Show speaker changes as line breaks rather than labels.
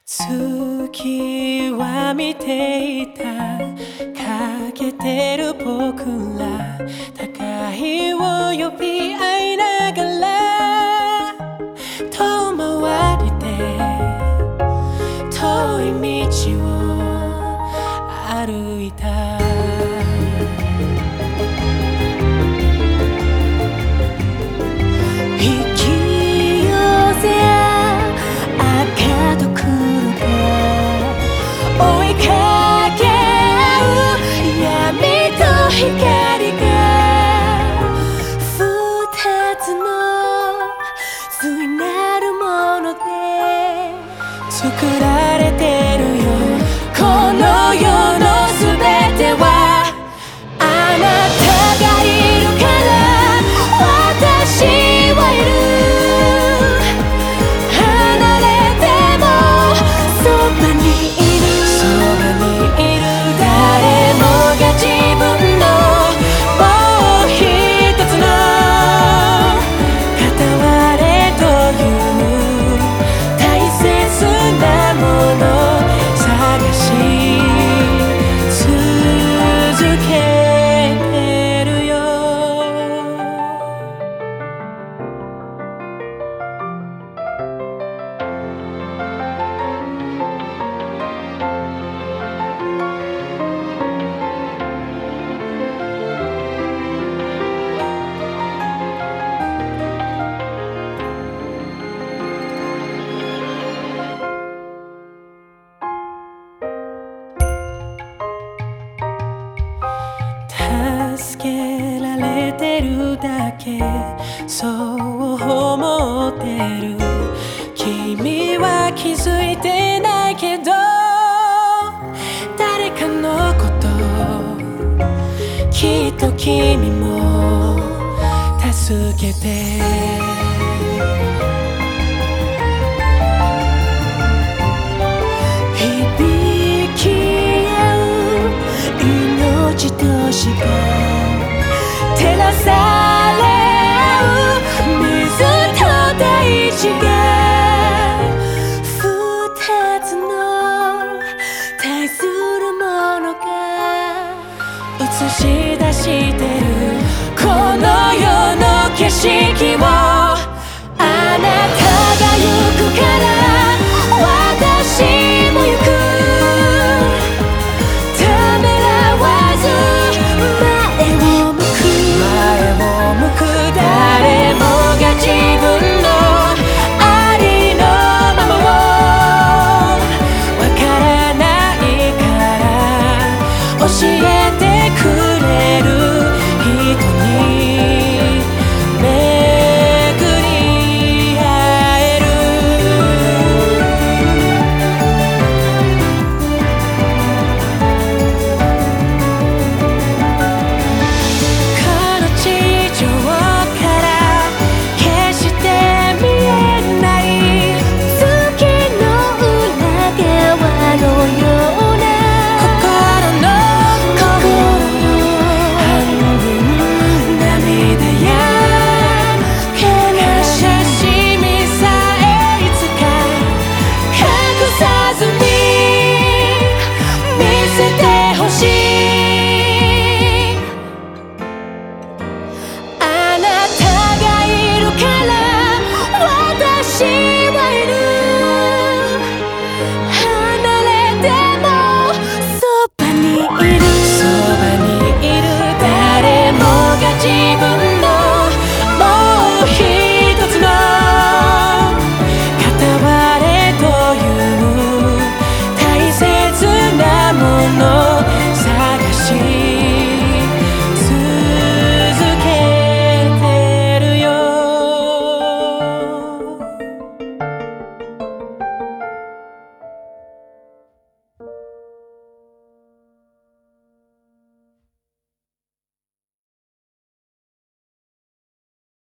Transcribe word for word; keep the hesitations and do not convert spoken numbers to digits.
月は見ていた欠けてる僕ら高いを呼び合いながら遠回りで遠い道を歩いた光が二つの対なるもので作られてるよこの世のすべてはあなたがいるから私はいる離れてもそばにいるそばにいる誰もが自分助けられてるだけそう思ってる君は気づいてないけど誰かのこときっと君も助けて響き合う命としか照らされ合う水と大地が二つの対するものが映し出してるこの世の景色を